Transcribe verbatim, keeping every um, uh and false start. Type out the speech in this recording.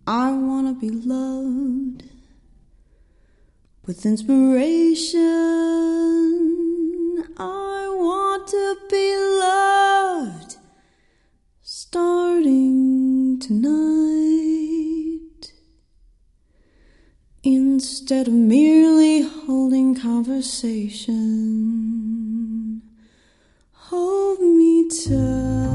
I wanna be loved with inspiration. I want to be loved starting tonight, instead of merely holding conversation. Hold me tight.